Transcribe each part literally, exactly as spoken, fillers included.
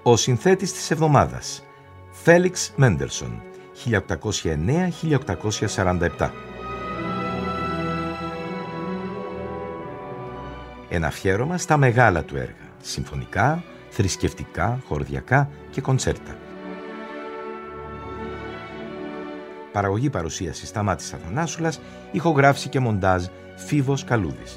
Ο συνθέτης της εβδομάδας, Φέλιξ Μέντελσον, χίλια οκτακόσια εννέα με χίλια οκτακόσια σαράντα επτά. Ένα αφιέρωμα στα μεγάλα του έργα, συμφωνικά, θρησκευτικά, χορδιακά και κοντσέρτα. Παραγωγή παρουσίαση Σταμάτης Αθανάσουλας, ηχογράφηση και μοντάζ Φίβος Καλούδης.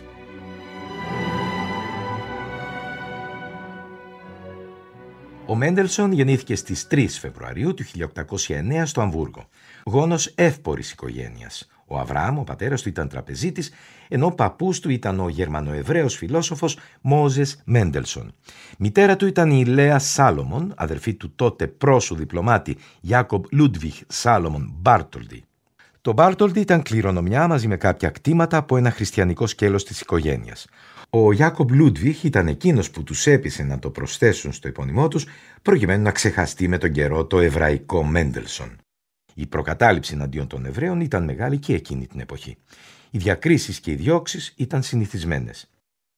Ο Μέντελσον γεννήθηκε στις τρεις Φεβρουαρίου του χίλια οκτακόσια εννέα στο Αμβούργο, γόνος εύπορης οικογένειας. Ο Αβραάμ, ο πατέρας του, ήταν τραπεζίτης, ενώ ο παππούς του ήταν ο Γερμανοεβραίος φιλόσοφος Μόζες Μέντελσον. Μητέρα του ήταν η Λέα Σάλομον, αδερφή του τότε πρόσου διπλωμάτη Ιάκωβ Λούντβιχ Σάλομον Μπάρτολντι. Το Μπάρτολντι ήταν κληρονομιά μαζί με κάποια κτήματα από ένα χριστιανικό σκέλος της οικογένειας. Ο Ιάκωβ Λούντβιχ ήταν εκείνος που τους έπεισε να το προσθέσουν στο επώνυμό τους, προκειμένου να ξεχαστεί με τον καιρό το εβραϊκό Μέντελσον. Η προκατάληψη εναντίον των Εβραίων ήταν μεγάλη και εκείνη την εποχή. Οι διακρίσεις και οι διώξεις ήταν συνηθισμένες.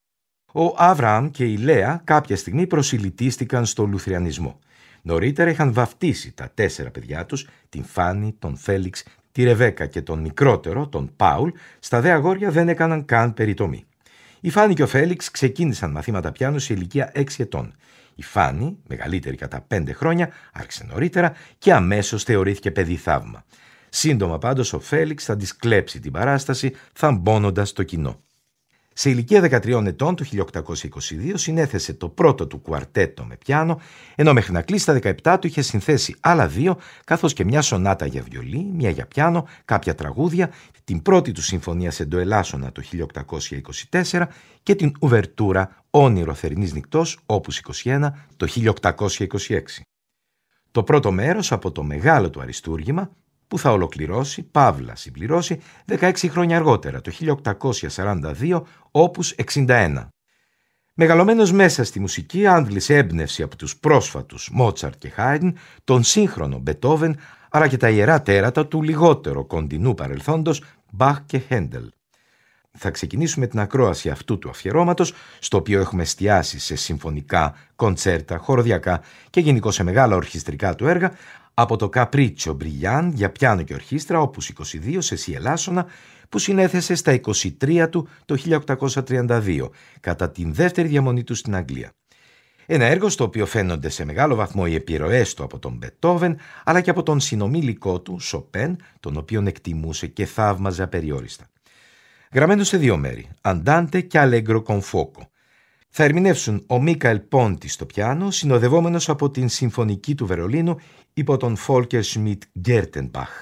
Ο Αβραάμ και η Λέα κάποια στιγμή προσιλητίστηκαν στο Λουθριανισμό. Νωρίτερα είχαν βαφτίσει τα τέσσερα παιδιά τους, την Φάνη, τον Φέλιξ, τη Ρεβέκα και τον μικρότερο, τον Πάουλ, στα δε αγόρια δεν έκαναν καν περιτομή. Η Φάνη και ο Φέλιξ ξεκίνησαν μαθήματα πιάνου σε ηλικία έξι ετών. Η Φάνη, μεγαλύτερη κατά πέντε χρόνια, άρχισε νωρίτερα και αμέσως θεωρήθηκε παιδί θαύμα. Σύντομα πάντως ο Φέλιξ θα της κλέψει την παράσταση, θαμπώνοντας το κοινό. Σε ηλικία δεκατριών ετών, το χίλια οκτακόσια είκοσι δύο, συνέθεσε το πρώτο του κουαρτέτο με πιάνο, ενώ μέχρι να κλείσει τα δεκαεπτά του είχε συνθέσει άλλα δύο, καθώς και μια σονάτα για βιολί, μια για πιάνο, κάποια τραγούδια, την πρώτη του συμφωνία σε ντοελάσσονα το χίλια οκτακόσια είκοσι τέσσερα και την ουβερτούρα «Όνειρο θερινής νυχτός» όπους είκοσι ένα το χίλια οκτακόσια είκοσι έξι. Το πρώτο μέρος από το μεγάλο του αριστούργημα, που θα ολοκληρώσει, παύλα συμπληρώσει, δεκαέξι χρόνια αργότερα, το χίλια οκτακόσια σαράντα δύο, όπους εξήντα ένα. Μεγαλωμένος μέσα στη μουσική, άντλησε έμπνευση από τους πρόσφατους Μότσαρτ και Χάιντν, τον σύγχρονο Μπετόβεν, αλλά και τα ιερά τέρατα του λιγότερο κοντινού παρελθόντος, Μπαχ και Χέντελ. Θα ξεκινήσουμε την ακρόαση αυτού του αφιερώματος, στο οποίο έχουμε εστιάσει σε συμφωνικά, κοντσέρτα, χοροδιακά και γενικώς σε μεγάλα ορχιστρικά του έργα, από το Καπρίτσιο Μπριλιάν για πιάνο και ορχήστρα, όπους είκοσι δύο σε σι ελάσσονα, που συνέθεσε στα είκοσι τρία του το χίλια οκτακόσια τριάντα δύο, κατά την δεύτερη διαμονή του στην Αγγλία. Ένα έργο στο οποίο φαίνονται σε μεγάλο βαθμό οι επιρροές του από τον Μπετόβεν, αλλά και από τον συνομήλικό του, Σοπέν, τον οποίον εκτιμούσε και θαύμαζε απεριόριστα. Γραμμένο σε δύο μέρη, Αντάντε και Αλέγκρο con fuoco. Θα ερμηνεύσουν ο Μίκαελ Πόντι στο πιάνο, συνοδευόμενος από την Συμφωνική του Βερολίνου υπό τον Φόλκερ Σμιτ Γκέρτενμπαχ.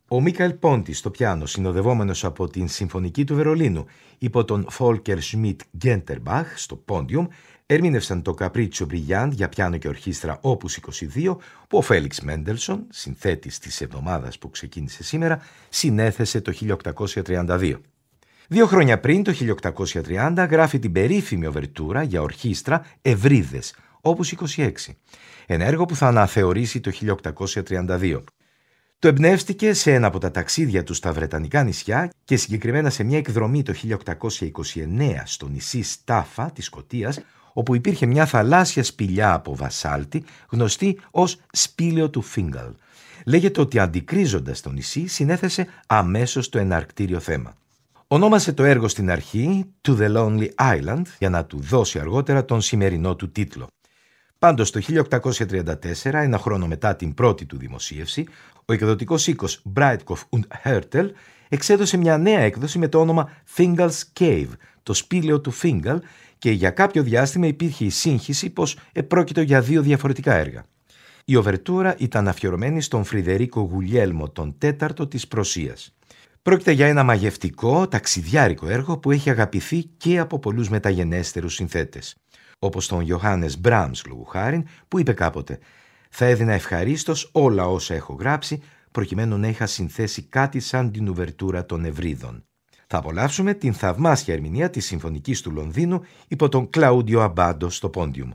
Ο Μίκαελ Πόντι στο πιάνο, συνοδευόμενος από την Συμφωνική του Βερολίνου, υπό τον Φόλκερ Σμιτ Γκέντερμπαχ στο πόντιουμ, ερμήνευσαν το Capriccio Brilliant για πιάνο και ορχήστρα όπους είκοσι δύο, που ο Φέλιξ Μέντελσον, συνθέτης της εβδομάδας που ξεκίνησε σήμερα, συνέθεσε το χίλια οκτακόσια τριάντα δύο. Δύο χρόνια πριν, το χίλια οκτακόσια τριάντα, γράφει την περίφημη οβερτούρα για ορχήστρα Ευρύδες, όπους είκοσι έξι, ένα έργο που θα αναθεωρήσει το χίλια οκτακόσια τριάντα δύο. Το εμπνεύστηκε σε ένα από τα ταξίδια του στα Βρετανικά νησιά και συγκεκριμένα σε μια εκδρομή το χίλια οκτακόσια είκοσι εννέα στο νησί Στάφα της Σκωτίας, όπου υπήρχε μια θαλάσσια σπηλιά από βασάλτη γνωστή ως σπήλαιο του Φίνγκαλ. Λέγεται ότι αντικρίζοντας το νησί συνέθεσε αμέσως το εναρκτήριο θέμα. Ονόμασε το έργο στην αρχή To the Lonely Island για να του δώσει αργότερα τον σημερινό του τίτλο. Πάντως το χίλια οκτακόσια τριάντα τέσσερα, ένα χρόνο μετά την πρώτη του δημοσίευση, ο εκδοτικός οίκος Breitkopf und Härtel εξέδωσε μια νέα έκδοση με το όνομα Fingal's Cave, το σπήλαιο του Φίνγκαλ, και για κάποιο διάστημα υπήρχε η σύγχυση πως επρόκειτο για δύο διαφορετικά έργα. Η οβερτούρα ήταν αφιερωμένη στον Φριδερίκο Γουλιέλμο τον τέταρτο της Προσίας. Πρόκειται για ένα μαγευτικό, ταξιδιάρικο έργο που έχει αγαπηθεί και από πολλούς μεταγενέστερους συνθέτες, όπως τον Ιωάννης Μπράμς λόγου χάριν, που είπε κάποτε «Θα έδινα ευχαρίστως όλα όσα έχω γράψει, προκειμένου να είχα συνθέσει κάτι σαν την ουβερτούρα των Ευρύδων». Θα απολαύσουμε την θαυμάσια ερμηνεία της Συμφωνικής του Λονδίνου υπό τον Κλαούντιο Αμπάντο στο πόντιουμ.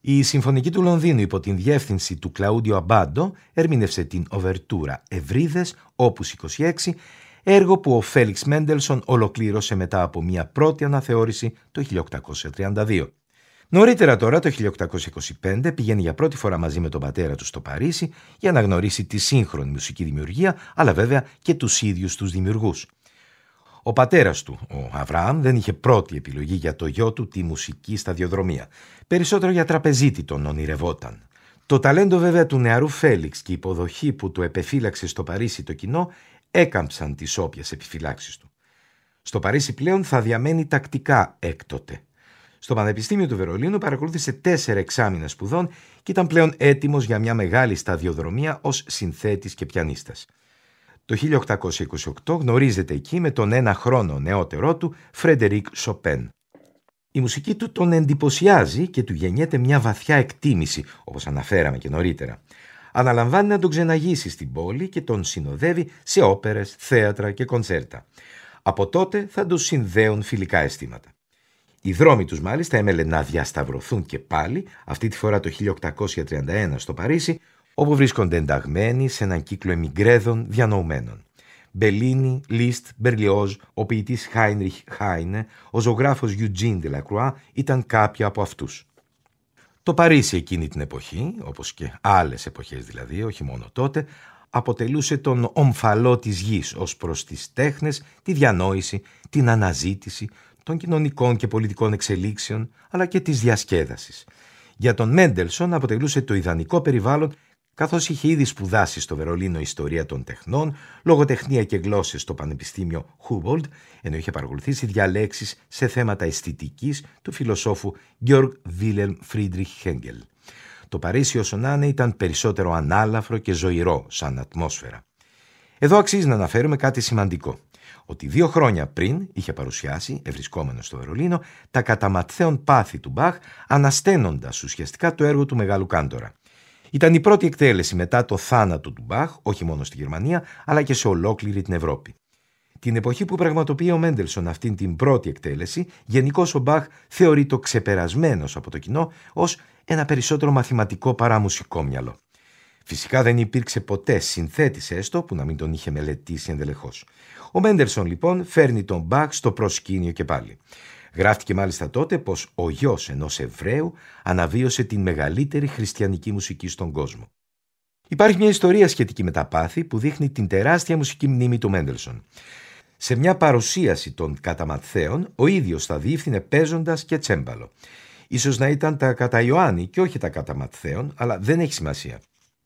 Η Συμφωνική του Λονδίνου υπό την διεύθυνση του Κλαούντιο Αμπάντο ερμήνευσε την οβερτούρα Ευρύδες, όπους είκοσι έξι, έργο που ο Φέλιξ Μέντελσον ολοκλήρωσε μετά από μια πρώτη αναθεώρηση το χίλια οκτακόσια τριάντα δύο. Νωρίτερα τώρα, το χίλια οκτακόσια είκοσι πέντε, πηγαίνει για πρώτη φορά μαζί με τον πατέρα του στο Παρίσι για να γνωρίσει τη σύγχρονη μουσική δημιουργία, αλλά βέβαια και τους ίδιους τους δημιουργούς. Ο πατέρας του, ο Αβραάμ, δεν είχε πρώτη επιλογή για το γιο του τη μουσική σταδιοδρομία. Περισσότερο για τραπεζίτη τον ονειρευόταν. Το ταλέντο βέβαια του νεαρού Φέλιξ και η υποδοχή που του επεφύλαξε στο Παρίσι το κοινό έκαμψαν τις όποιες επιφυλάξεις του. Στο Παρίσι πλέον θα διαμένει τακτικά έκτοτε. Στο Πανεπιστήμιο του Βερολίνου παρακολούθησε τέσσερα εξάμηνα σπουδών και ήταν πλέον έτοιμος για μια μεγάλη σταδιοδρομία ως συνθέτης και πιανίστας. Το χίλια οκτακόσια είκοσι οκτώ γνωρίζεται εκεί με τον ένα χρόνο νεότερό του Φρέντερικ Σοπέν. Η μουσική του τον εντυπωσιάζει και του γεννιέται μια βαθιά εκτίμηση, όπως αναφέραμε και νωρίτερα. Αναλαμβάνει να τον ξεναγήσει στην πόλη και τον συνοδεύει σε όπερες, θέατρα και κοντσέρτα. Από τότε θα τους συνδέουν φιλικά αισθήματα. Οι δρόμοι τους μάλιστα έμελε να διασταυρωθούν και πάλι, αυτή τη φορά το χίλια οκτακόσια τριάντα ένα στο Παρίσι, όπου βρίσκονται ενταγμένοι σε έναν κύκλο εμιγκρέδων διανοουμένων. Μπελίνι, Λίστ, Μπερλιόζ, ο ποιητής Χάινριχ Χάινε, ο ζωγράφος Γιουτζίν Ντελακρουά ήταν κάποιοι από αυτούς. Το Παρίσι εκείνη την εποχή, όπως και άλλες εποχές δηλαδή, όχι μόνο τότε, αποτελούσε τον ομφαλό της γης ως προς τις τέχνες, τη διανόηση, την αναζήτηση των κοινωνικών και πολιτικών εξελίξεων, αλλά και της διασκέδασης. Για τον Μέντελσον αποτελούσε το ιδανικό περιβάλλον, καθώς είχε ήδη σπουδάσει στο Βερολίνο ιστορία των τεχνών, λογοτεχνία και γλώσσες στο Πανεπιστήμιο Χούμπολντ, ενώ είχε παρακολουθήσει διαλέξεις σε θέματα αισθητικής του φιλοσόφου Georg Wilhelm Friedrich Hegel. Το Παρίσι όσο να είναι ήταν περισσότερο ανάλαφρο και ζωηρό σαν ατμόσφαιρα. Εδώ αξίζει να αναφέρουμε κάτι σημαντικό. Ότι δύο χρόνια πριν είχε παρουσιάσει, ευρισκόμενο στο Βερολίνο, τα καταματθέων πάθη του Μπαχ, ανασταίνοντας ουσιαστικά το έργο του μεγάλου κάντορα. Ήταν η πρώτη εκτέλεση μετά το θάνατο του Μπαχ, όχι μόνο στη Γερμανία, αλλά και σε ολόκληρη την Ευρώπη. Την εποχή που πραγματοποιεί ο Μέντελσον αυτήν την πρώτη εκτέλεση, γενικώς ο Μπαχ θεωρείται ξεπερασμένος από το κοινό ως ένα περισσότερο μαθηματικό παρά μουσικό μυαλό. Φυσικά δεν υπήρξε ποτέ συνθέτης έστω που να μην τον είχε μελετήσει ενδελεχώς. Ο Μέντελσον λοιπόν φέρνει τον Μπαχ στο προσκήνιο και πάλι. Γράφτηκε μάλιστα τότε πως ο γιος ενός Εβραίου αναβίωσε την μεγαλύτερη χριστιανική μουσική στον κόσμο. Υπάρχει μια ιστορία σχετική με τα πάθη που δείχνει την τεράστια μουσική μνήμη του Μέντελσον. Σε μια παρουσίαση των καταματθέων, ο ίδιος θα διεύθυνε παίζοντας και τσέμπαλο. Ίσως να ήταν τα κατά Ιωάννη και όχι τα καταματθέων, αλλά δεν έχει σημασία.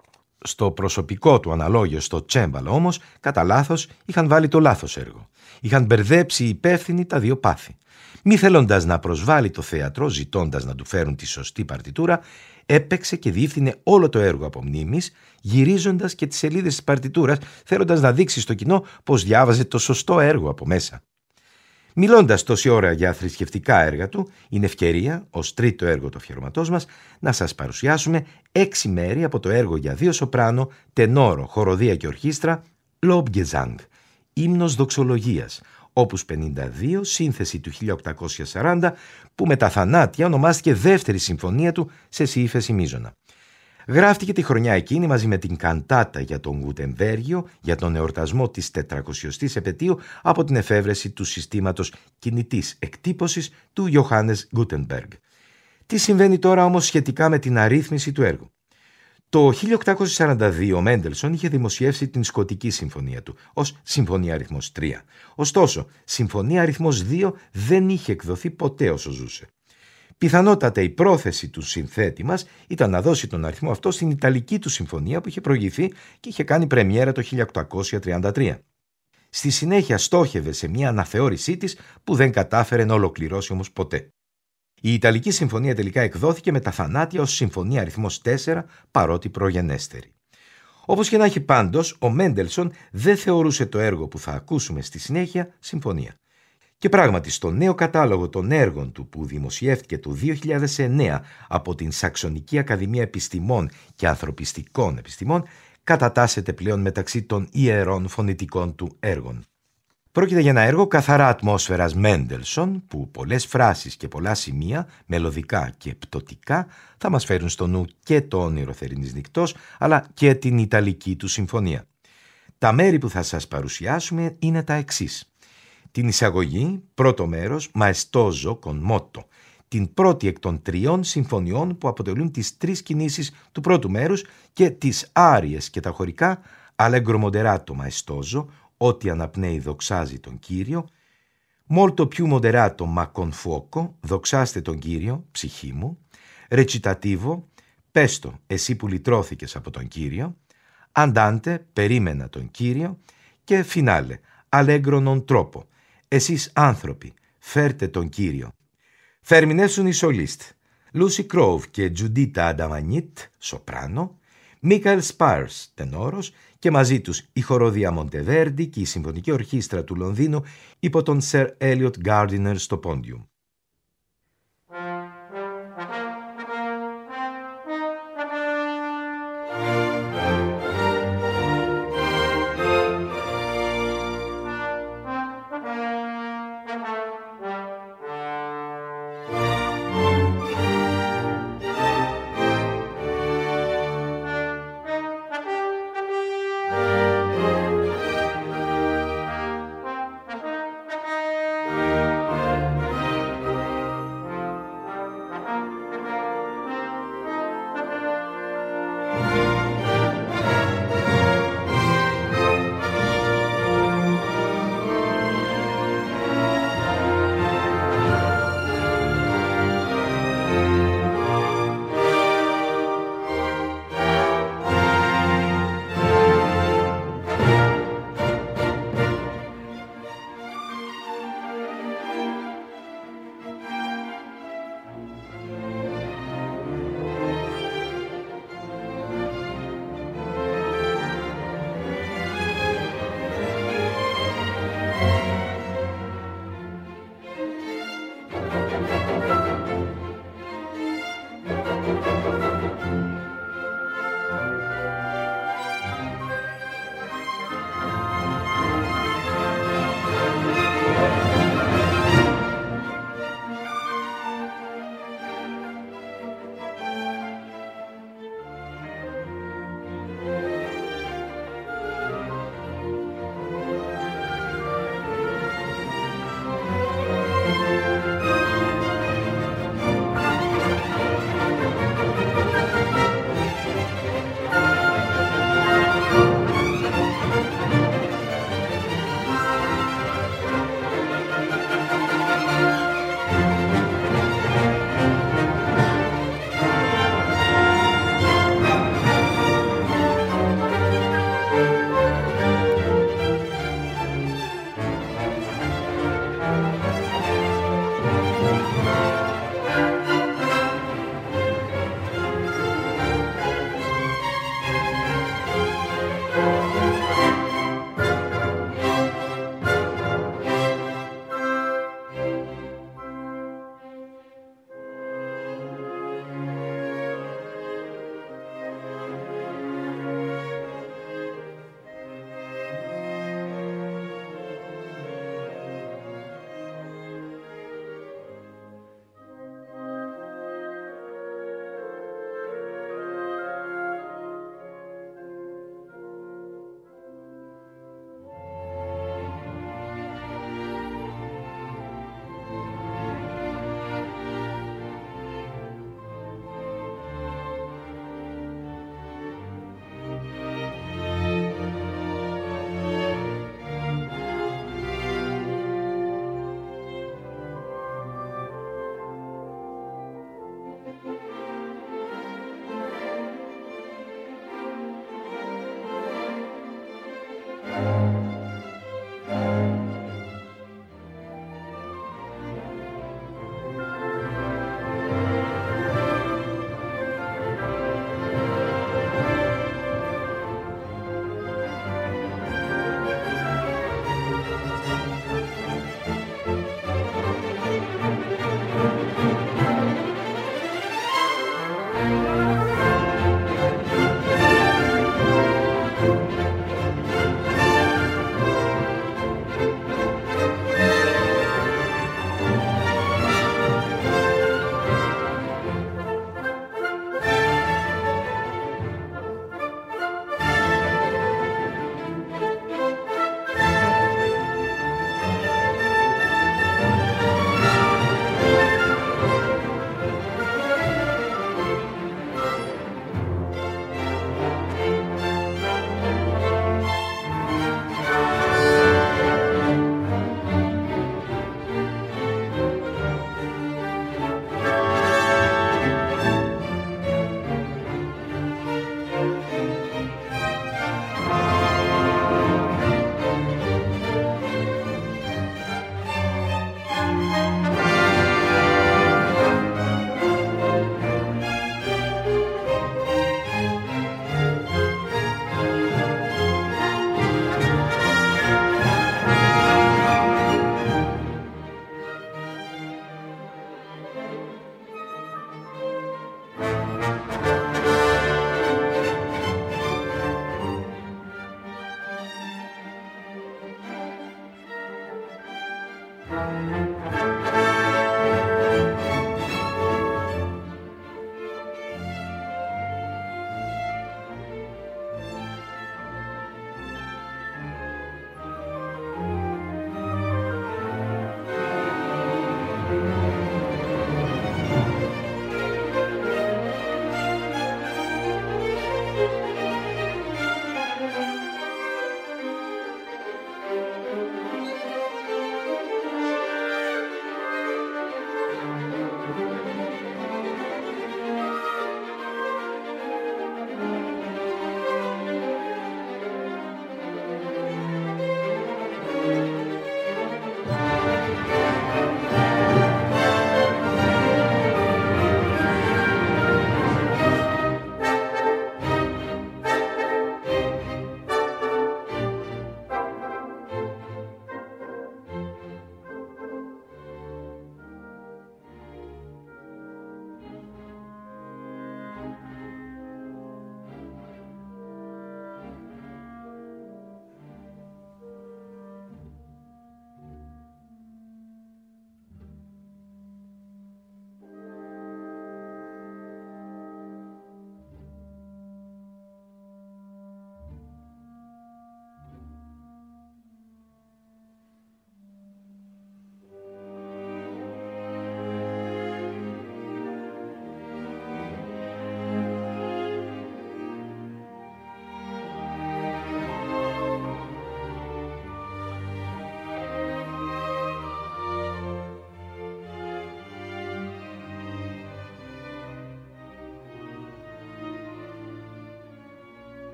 Στο προσωπικό του αναλόγιο στο τσέμπαλο όμως, κατά λάθος, είχαν βάλει το λάθος έργο. Είχαν μπερδέψει οι υπεύθυνοι τα δύο πάθη. Μη θέλοντας να προσβάλλει το θέατρο, ζητώντας να του φέρουν τη σωστή παρτιτούρα, έπαιξε και διεύθυνε όλο το έργο από μνήμης, γυρίζοντας και τις σελίδες της παρτιτούρας, θέλοντας να δείξει στο κοινό πως διάβαζε το σωστό έργο από μέσα. Μιλώντας τόση ώρα για θρησκευτικά έργα του, είναι ευκαιρία, ως τρίτο έργο του αφιερωματός μας, να σας παρουσιάσουμε έξι μέρη από το έργο για δύο σοπράνο, τενόρο, χοροδία και ορχήστρα, Lobgesang, ύμνος δοξολογίας, όπους πενήντα δύο, σύνθεση του χίλια οκτακόσια σαράντα, που με τα θανάτια ονομάστηκε δεύτερη συμφωνία του σε σύμφεση μείζωνα. Γράφτηκε τη χρονιά εκείνη μαζί με την καντάτα για τον Γουτεμβέργιο για τον εορτασμό της τετρακοσιωστής επετείου από την εφεύρεση του συστήματος κινητής εκτύπωσης του Ιωάννης Γκούτενμπεργκ. Τι συμβαίνει τώρα όμως σχετικά με την αρρύθμιση του έργου? Το χίλια οκτακόσια σαράντα δύο ο Μέντελσον είχε δημοσιεύσει την Σκοτική Συμφωνία του ως Συμφωνία αριθμός τρία. Ωστόσο, Συμφωνία αριθμός δύο δεν είχε εκδοθεί ποτέ όσο ζούσε. Πιθανότατα η πρόθεση του συνθέτη μας ήταν να δώσει τον αριθμό αυτό στην Ιταλική του συμφωνία που είχε προηγηθεί και είχε κάνει πρεμιέρα το χίλια οκτακόσια τριάντα τρία. Στη συνέχεια στόχευε σε μια αναθεώρησή της που δεν κατάφερε να ολοκληρώσει όμως ποτέ. Η Ιταλική συμφωνία τελικά εκδόθηκε με τα θανάτια ως Συμφωνία αριθμός τέσσερα, παρότι προγενέστερη. Όπως και να έχει πάντως, ο Μέντελσον δεν θεωρούσε το έργο που θα ακούσουμε στη συνέχεια συμφωνία. Και πράγματι στο νέο κατάλογο των έργων του που δημοσιεύτηκε το δύο χιλιάδες εννέα από την Σαξονική Ακαδημία Επιστημών και Ανθρωπιστικών Επιστημών κατατάσσεται πλέον μεταξύ των ιερών φωνητικών του έργων. Πρόκειται για ένα έργο καθαρά ατμόσφαιρας Μέντελσον, που πολλές φράσεις και πολλά σημεία, μελωδικά και πτωτικά, θα μας φέρουν στο νου και το όνειρο θερινής νυχτός, αλλά και την Ιταλική του συμφωνία. Τα μέρη που θα σας παρουσιάσουμε είναι τα εξής. Την εισαγωγή, πρώτο μέρος, Maestoso con motto, την πρώτη εκ των τριών συμφωνιών που αποτελούν τις τρεις κινήσεις του πρώτου μέρους, και τις άριες και τα χωρικά, Allegro moderato maestoso, ό,τι αναπνέει δοξάζει τον Κύριο, Molto più moderato ma con fuoco, δοξάστε τον Κύριο, ψυχή μου, Recitativo, πες το, εσύ που λυτρώθηκες από τον Κύριο, Andante, περίμενα τον Κύριο, και Finale, Allegro non troppo, εσείς άνθρωποι, φέρτε τον Κύριο. Θα ερμηνεύσουν οι σολίστ Lucy Crowe και Giuditta Adamagnit, σοπράνο, Michael Spars, τενόρος, και μαζί τους η χοροδία Μοντεβέρντι και η Συμφωνική Ορχήστρα του Λονδίνου υπό τον Sir Elliot Gardiner στο πόντιουμ.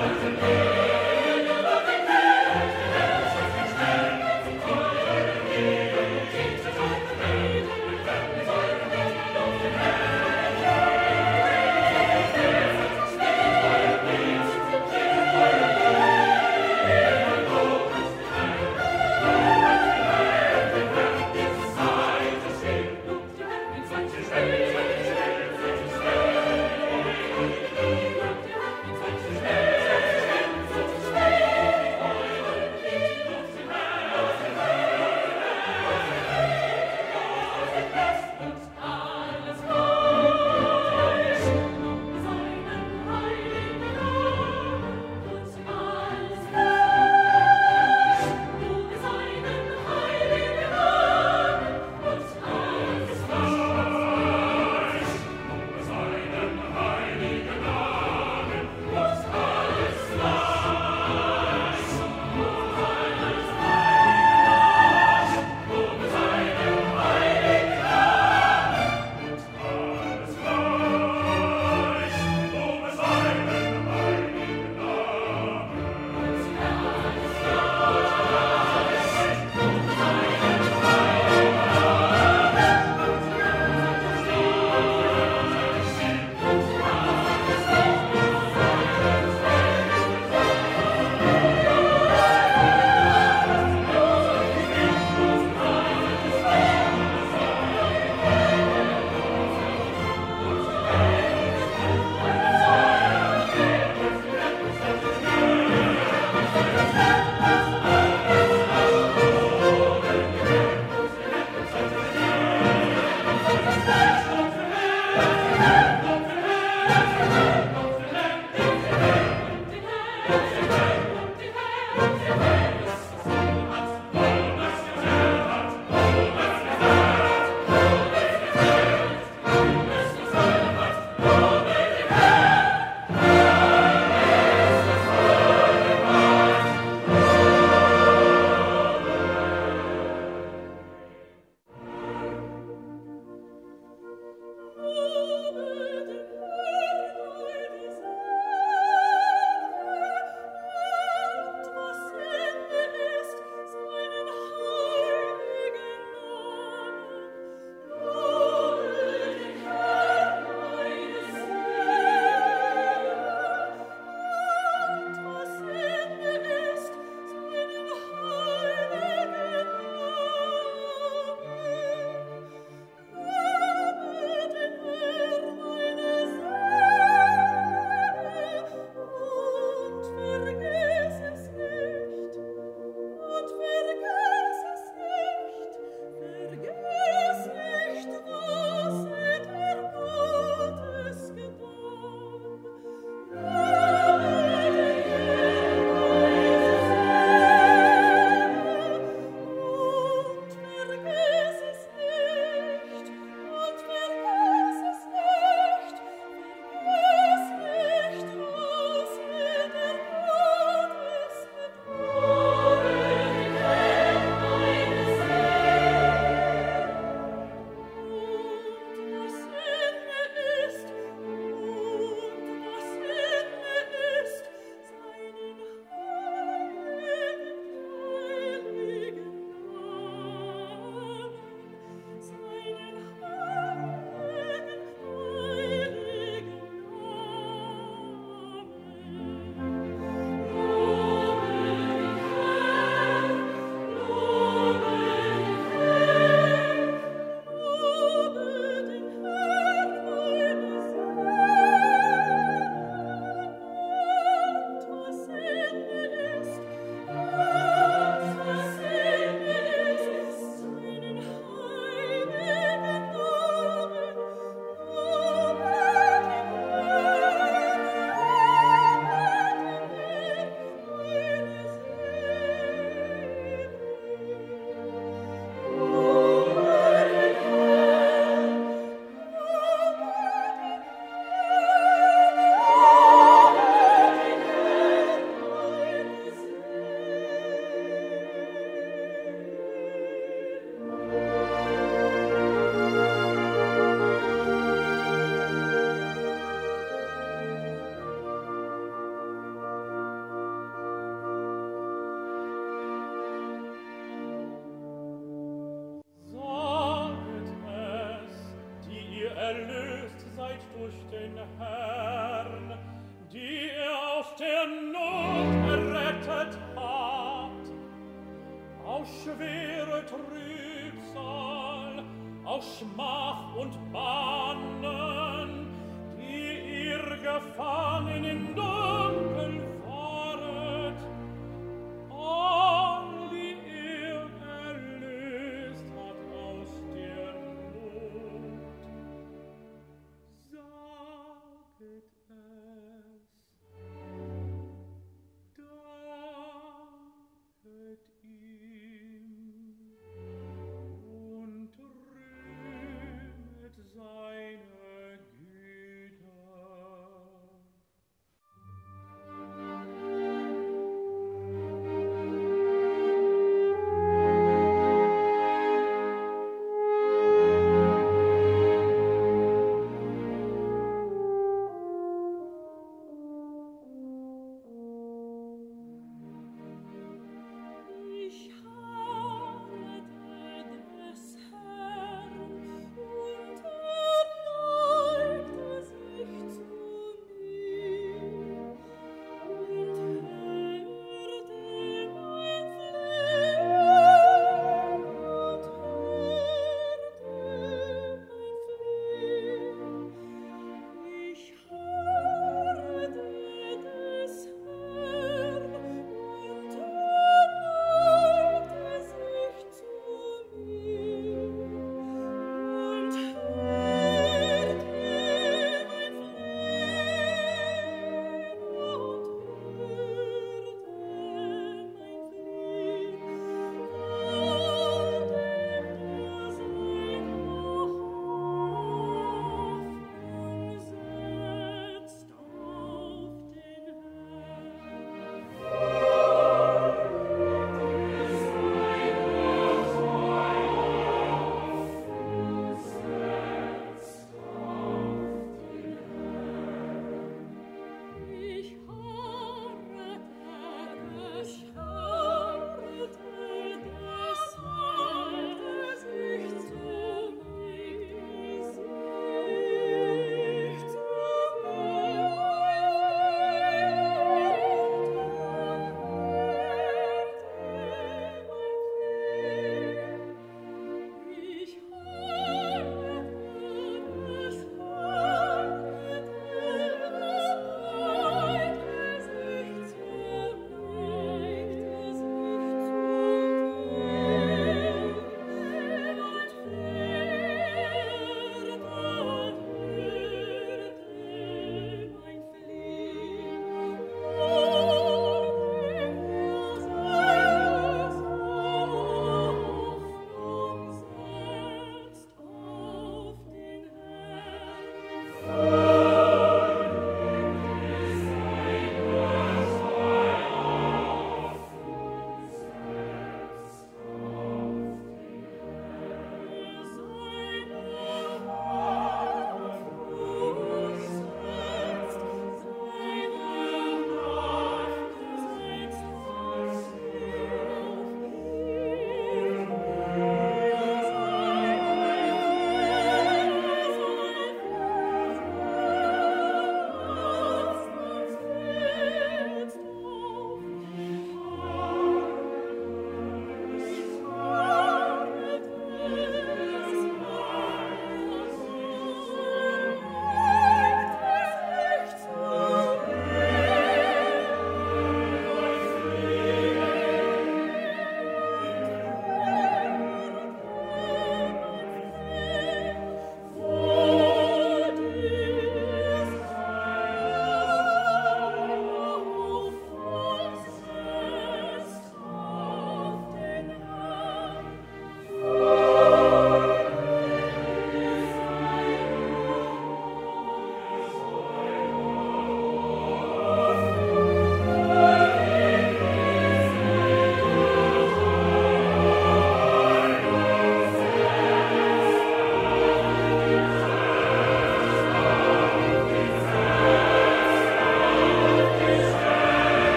Thank you. Flucht errettet hat. Aus schwere Trübsal, aus Schmach und Bannen, die ihr gefangen in Dunkel fahret, all die er erlöst hat aus der Not. Saget es, danket ihm und rühmet seine Güter.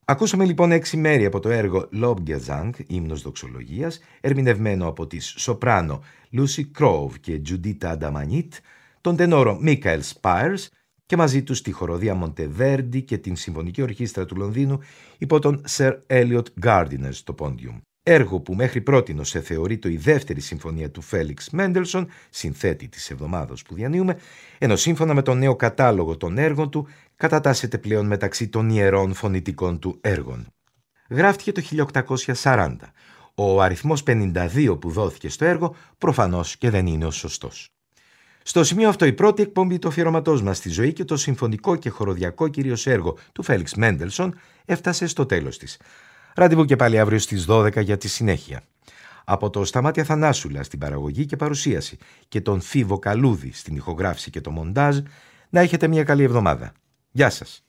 Ακούσαμε λοιπόν έξι μέρη από το έργο Lobgesang, ύμνος δοξολογίας, ερμηνευμένο από τις σοπράνο Lucy Crowe και Giuditta Damagnit, τον τενόρο Michael Spires και μαζί τους τη χοροδία Monteverdi και την Συμφωνική Ορχήστρα του Λονδίνου υπό τον Sir Elliot Gardiner στο πόντιουμ. Έργο που μέχρι πρότινος σε θεωρείται η δεύτερη συμφωνία του Φέλιξ Μέντελσον, συνθέτη της εβδομάδος που διανύουμε, ενώ σύμφωνα με τον νέο κατάλογο των έργων του κατατάσσεται πλέον μεταξύ των ιερών φωνητικών του έργων. Γράφτηκε το χίλια οκτακόσια σαράντα. Ο αριθμός πενήντα δύο που δόθηκε στο έργο προφανώς και δεν είναι ο σωστός. Στο σημείο αυτό η πρώτη εκπομπή του αφιερωματός μας στη ζωή και το συμφωνικό και χοροδιακό κυρίως έργο του Φέλιξ Μέντελσον έφτασε στο τέλος της. Ραντεβού και πάλι αύριο στις δώδεκα για τη συνέχεια. Από το Σταμάτη Αθανάσουλα στην παραγωγή και παρουσίαση και τον Φίβο Καλούδη στην ηχογράφηση και το μοντάζ, να έχετε μια καλή εβδομάδα. Γεια σας.